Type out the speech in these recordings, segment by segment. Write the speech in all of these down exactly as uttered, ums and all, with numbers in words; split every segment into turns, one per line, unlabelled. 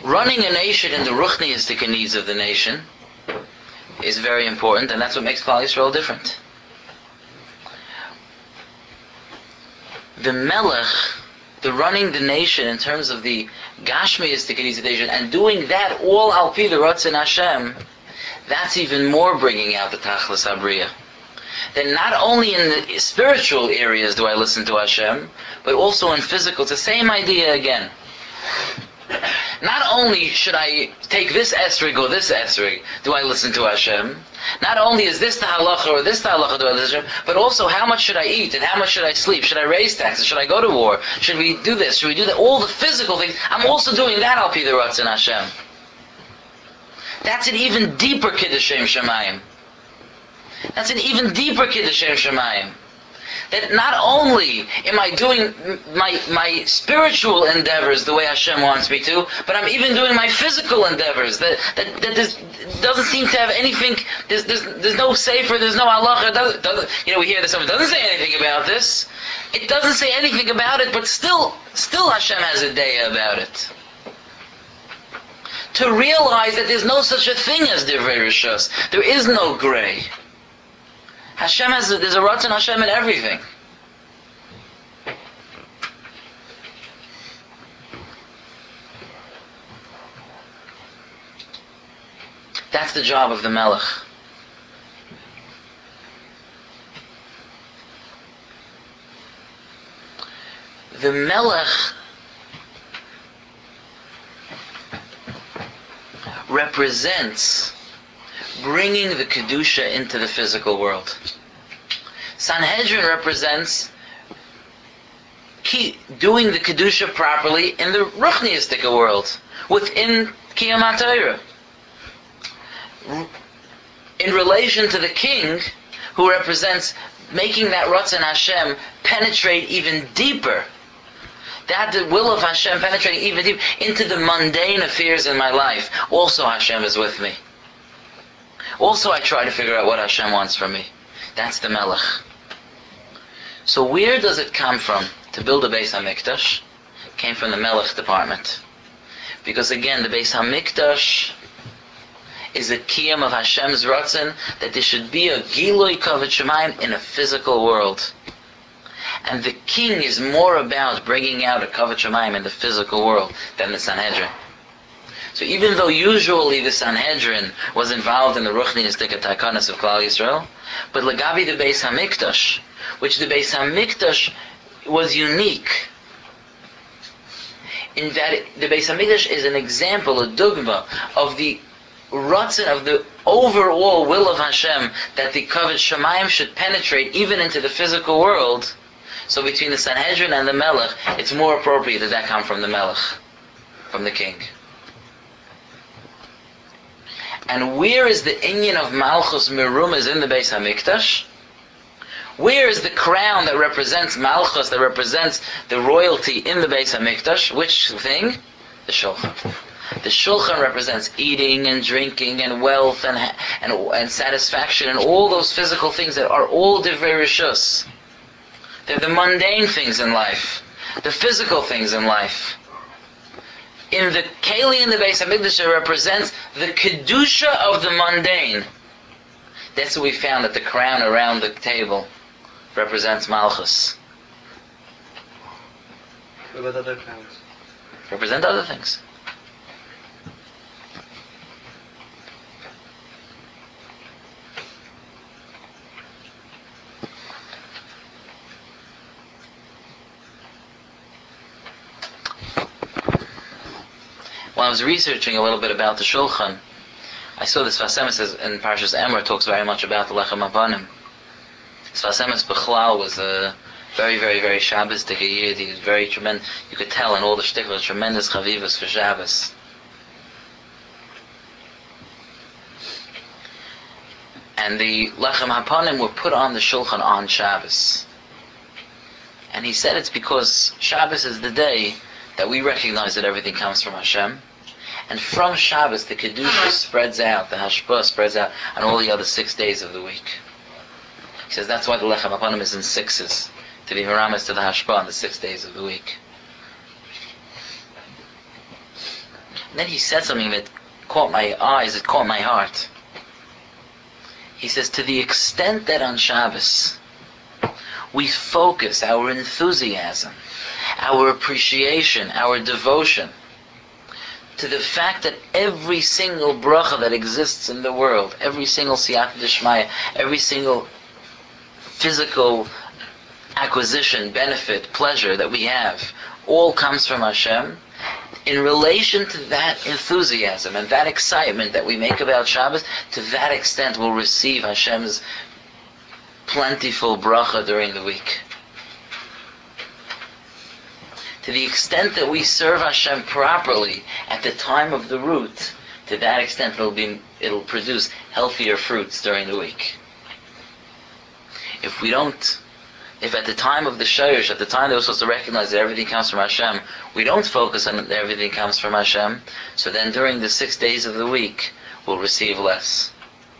running a nation in the ruchniistic needs of the nation is very important, and that's what makes Klal Yisrael different. The melech, the running the nation in terms of the gashmiistic needs of the nation, and doing that all al pi the Ratzon Hashem, that's even more bringing out the Tachlis Habriya. That not only in the spiritual areas do I listen to Hashem, but also in physical. It's the same idea again. Not only should I take this esrig or this esrig, do I listen to Hashem? Not only is this the halacha or this the halacha do I listen to Hashem, but also how much should I eat and how much should I sleep? Should I raise taxes? Should I go to war? Should we do this? Should we do that? All the physical things, I'm also doing that al pi the Ratzon Hashem. That's an even deeper Kiddush Shem Shemayim. That's an even deeper Kiddush Shem Shemayim. That not only am I doing my my spiritual endeavors the way Hashem wants me to, but I'm even doing my physical endeavors. That that, that this doesn't seem to have anything. There's there's, there's no sefer. There's no halacha. Doesn't, doesn't, you know, we hear this. It doesn't say anything about this. It doesn't say anything about it, but still, still Hashem has a day about it. To realize that there's no such a thing as divrei rishus. There is no gray. Hashem has a, there's a Ratzon Hashem in everything. That's the job of the Melech. The Melech represents bringing the Kedusha into the physical world. Sanhedrin represents key, doing the Kedusha properly in the Ruchniistic world, within Kiyam HaTorah. In relation to the king, who represents making that Ratzon Hashem penetrate even deeper, that the will of Hashem penetrating even deeper into the mundane affairs in my life. Also Hashem is with me. Also I try to figure out what Hashem wants from me. That's the Melech. So where does it come from to build a Beis HaMikdash? It came from the Melech department. Because again, the Beis HaMikdash is a kiyam of Hashem's Ratzon, that there should be a Gilui Kavod Shemayim in a physical world. And the king is more about bringing out a Kavod Shemayim in the physical world than the Sanhedrin. So even though usually the Sanhedrin was involved in the Ruchniistic Takanas of Klal Yisrael, but Lagabi the Beis HaMikdash, which the Beis HaMikdash was unique, in that it, the Beis HaMikdash is an example, a dogma of the Ratzon, of the overall will of Hashem, that the Kavod Shemayim should penetrate even into the physical world. So between the Sanhedrin and the Melech, it's more appropriate that that come from the Melech, from the king. And where is the inyan of Malchus Merumah in the Beis HaMikdash? Where is the crown that represents Malchus, that represents the royalty in the Beis HaMikdash? Which thing? The Shulchan. The Shulchan represents eating and drinking and wealth and and, and satisfaction and all those physical things that are all divrei rishus. They're the mundane things in life, the physical things in life. In the Keli in the Beis HaMikdash, it represents the Kedusha of the mundane. That's what we found, that the crown around the table represents Malchus.
What about other crowns?
Represent other things. When I was researching a little bit about the Shulchan, I saw this Sfas Emes in Parshas Emor talks very much about the Lechem Hapanim. Sfas Emes Bechlal was a very, very, very Shabbos-dik Yid. He was very tremendous. You could tell in all the shtick was tremendous chavivas for Shabbos. And the Lechem Hapanim were put on the Shulchan on Shabbos. And he said it's because Shabbos is the day that we recognize that everything comes from Hashem. And from Shabbos, the Kedusha spreads out, the Hashpah spreads out on all the other six days of the week. He says that's why the Lechem Hapanim is in sixes, to be meramis to the Hashpah on the six days of the week. And then he said something that caught my eyes, it caught my heart. He says, to the extent that on Shabbos we focus our enthusiasm, our appreciation, our devotion to the fact that every single bracha that exists in the world, every single siyata d'shmaya, every single physical acquisition, benefit, pleasure that we have, all comes from Hashem. In relation to that enthusiasm and that excitement that we make about Shabbos, to that extent we'll receive Hashem's plentiful bracha during the week. To the extent that we serve Hashem properly at the time of the root, to that extent it'll be it'll produce healthier fruits during the week. If we don't, if at the time of the shayrish, at the time that we're supposed to recognize that everything comes from Hashem, we don't focus on that everything comes from Hashem, so then during the six days of the week, we'll receive less.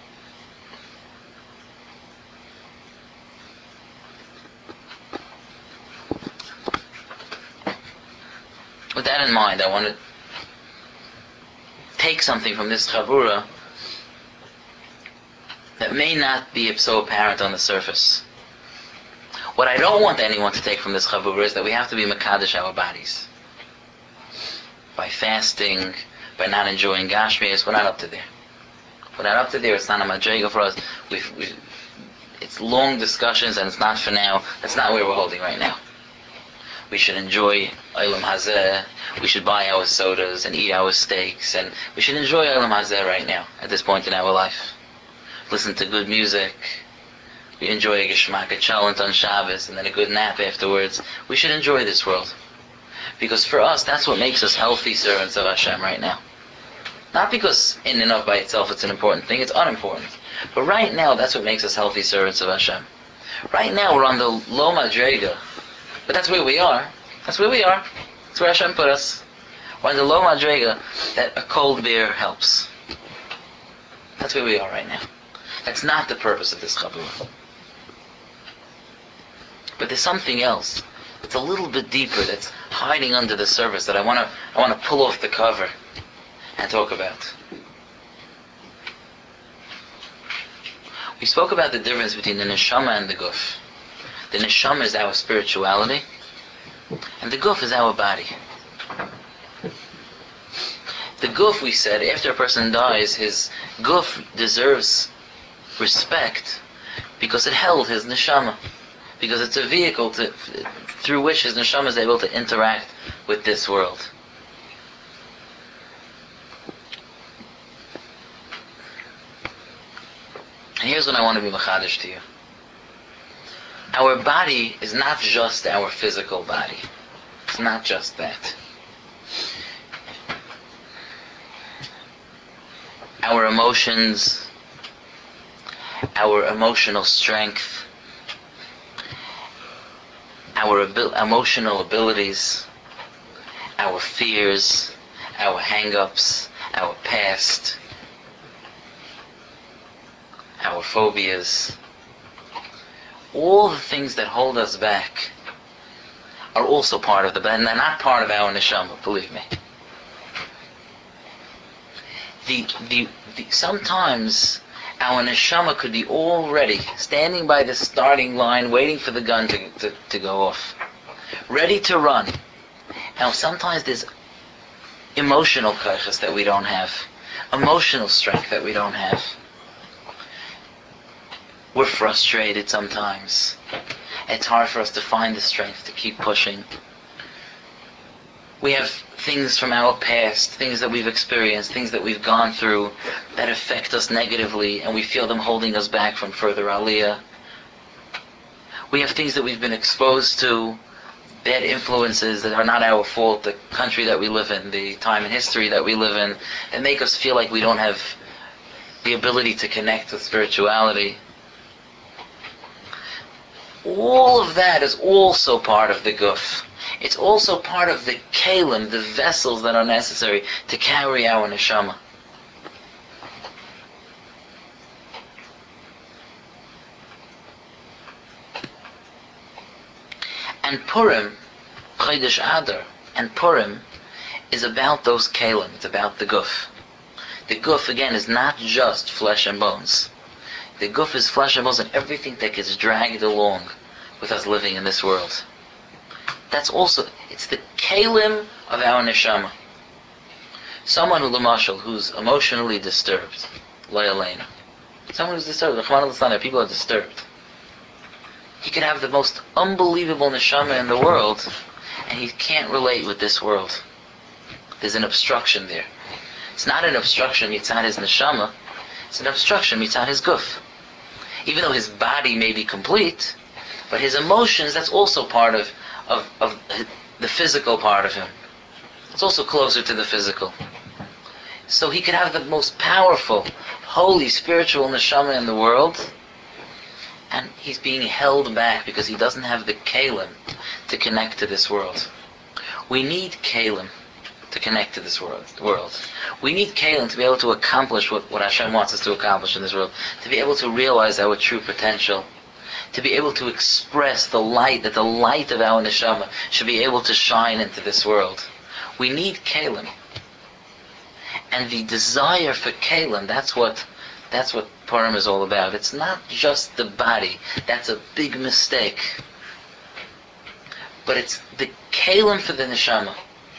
With that in mind, I want to take something from this chavura that may not be so apparent on the surface. What I don't want anyone to take from this chavura is that we have to be mekadesh our bodies. By fasting, by not enjoying gashmias, we're not up to there. We're not up to there, it's not a madrega for us. We've, we've, it's long discussions and it's not for now. That's not where we're holding right now. We should enjoy Olam Hazeh, we should buy our sodas and eat our steaks, and we should enjoy Olam Hazeh right now, at this point in our life. Listen to good music, we enjoy a geshmak, a chalent on Shabbos, and then a good nap afterwards. We should enjoy this world. Because for us, that's what makes us healthy servants of Hashem right now. Not because in and of by itself it's an important thing, it's unimportant. But right now, that's what makes us healthy servants of Hashem. Right now, we're on the low madrega. But that's where we are. That's where we are. That's where Hashem put us. We're in the low madrega that a cold beer helps. That's where we are right now. That's not the purpose of this chavura. But there's something else. It's a little bit deeper that's hiding under the surface that I want to I want to pull off the cover and talk about. We spoke about the difference between the neshama and the guf. The neshama is our spirituality, and the guf is our body. The guf, we said, after a person dies, his guf deserves respect because it held his neshama, because it's a vehicle to, through which his neshama is able to interact with this world. And here's what I want to be machadish to you. Our body is not just our physical body. It's not just that. Our emotions, our emotional strength, our abil- emotional abilities, our fears, our hang-ups, our past, our phobias, all the things that hold us back are also part of the body, and they're not part of our neshama, believe me. The, the, the, sometimes our neshama could be already standing by the starting line, waiting for the gun to, to, to go off, ready to run. Now sometimes there's emotional kaiches that we don't have, emotional strength that we don't have. We're frustrated sometimes. It's hard for us to find the strength to keep pushing. We have things from our past, things that we've experienced, things that we've gone through that affect us negatively, and we feel them holding us back from further aliyah. We have things that we've been exposed to, bad influences that are not our fault, the country that we live in, the time in history that we live in, that make us feel like we don't have the ability to connect with spirituality. All of that is also part of the guf. It's also part of the kalim, the vessels that are necessary to carry our neshama. And Purim, Chodesh Adar, and Purim is about those kalim. It's about the guf. The guf, again, is not just flesh and bones. The guf is flesh and bones and everything that gets dragged along with us living in this world. That's also, it's the kalim of our neshama. Someone who, Lamashal, who's emotionally disturbed, Layalena. Someone who's disturbed, people are disturbed. He could have the most unbelievable neshama in the world, and he can't relate with this world. There's an obstruction there. It's not an obstruction mitzad his neshama, it's an obstruction mitzad his guf. Even though his body may be complete, but his emotions, that's also part of, of, of the physical part of him. It's also closer to the physical. So he could have the most powerful, holy, spiritual neshama in the world, and he's being held back because he doesn't have the kalim to connect to this world. We need kalim to connect to this world. world. We need kalim to be able to accomplish what, what Hashem wants us to accomplish in this world, to be able to realize our true potential, to be able to express the light, that the light of our neshama should be able to shine into this world. We need kalim. And the desire for kalim, that's what that's what Purim is all about. It's not just the body. That's a big mistake. But it's the kalim for the neshama.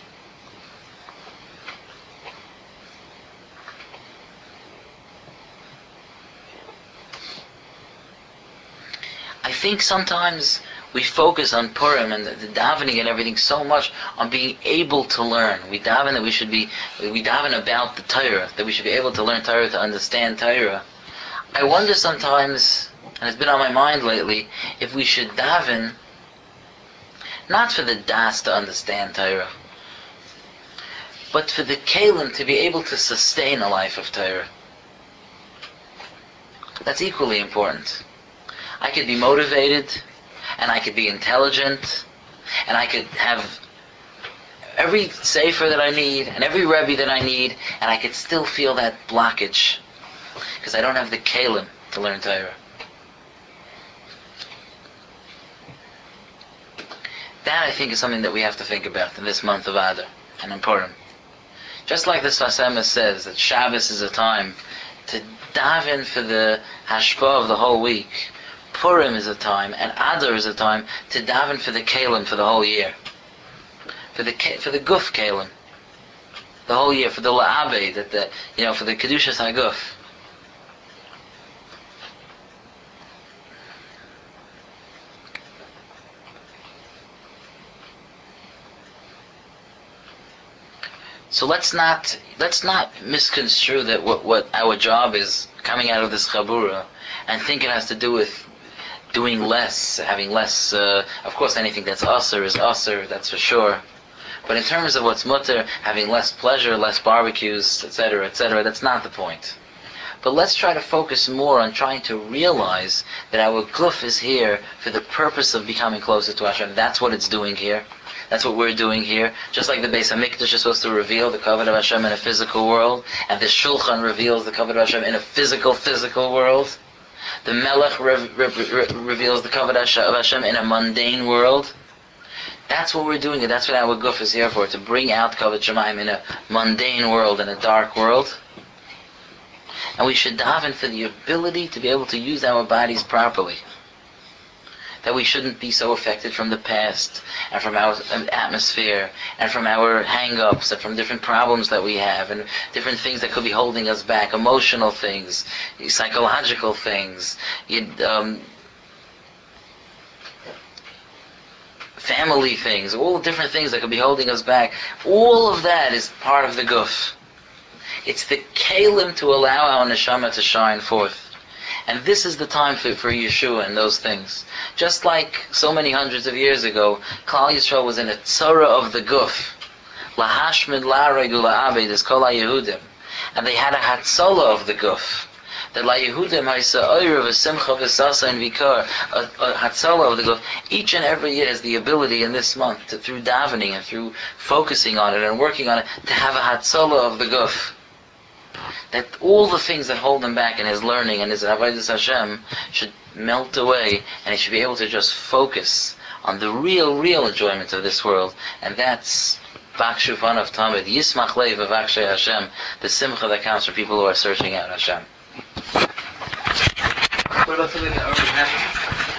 I think sometimes we focus on Purim and the, the davening and everything so much on being able to learn. We daven that we should be, we daven about the Torah, that we should be able to learn Torah, to understand Torah. I wonder sometimes, and it's been on my mind lately, if we should daven not for the das to understand Torah, but for the kalim to be able to sustain a life of Torah. That's equally important. I could be motivated, and I could be intelligent, and I could have every sefer that I need, and every rebbe that I need, and I could still feel that blockage, because I don't have the kalim to learn Torah. That, I think, is something that we have to think about in this month of Adar and in Purim. Just like the Sfas Emes says, that Shabbos is a time to daven for the hashpah of the whole week, Purim is a time, and Adar is a time to daven for the kalim for the whole year. For the for the guf kalim, the whole year, for the la'abe, that the you know, for the kedushas haguf. So let's not let's not misconstrue that what what our job is coming out of this chabura, and think it has to do with doing less, having less. Uh, of course, anything that's usher is usher, that's for sure. But in terms of what's mutter, having less pleasure, less barbecues, et cetera, et cetera, that's not the point. But let's try to focus more on trying to realize that our guf is here for the purpose of becoming closer to Hashem. That's what it's doing here. That's what we're doing here. Just like the Beis HaMikdash is supposed to reveal the kavod of Hashem in a physical world, and the Shulchan reveals the kavod of Hashem in a physical, physical world. The Melech re- re- re- reveals the kavod of Hashem in a mundane world. That's what we're doing, and that's what our guf is here for, to bring out kavod Shemaim in a mundane world, in a dark world. And we should daven for the ability to be able to use our bodies properly. That we shouldn't be so affected from the past, and from our atmosphere, and from our hang-ups, and from different problems that we have, and different things that could be holding us back, emotional things, psychological things, um, family things, all different things that could be holding us back. All of that is part of the guf. It's the kalim to allow our neshama to shine forth. And this is the time for, for Yeshua and those things. Just like so many hundreds of years ago, Klal Yisrael was in a tzara of the guf. Lahashmid la'aregu la'abed is kol ha'yehudim. And they had a hatzola of the guf. That la'yehudim ha'isa oyer v'simcha v'sasa and vikar, a, a hatzola of the guf. Each and every year has the ability in this month, to, through davening and through focusing on it and working on it, to have a hatzola of the guf. That all the things that hold him back in his learning and his avodas Hashem should melt away, and he should be able to just focus on the real, real enjoyment of this world. And that's Bakshu Fanav Tamid, Yismach Leiv Avakshay Hashem, the simcha that comes from people who are searching out Hashem.
What about something that already happened?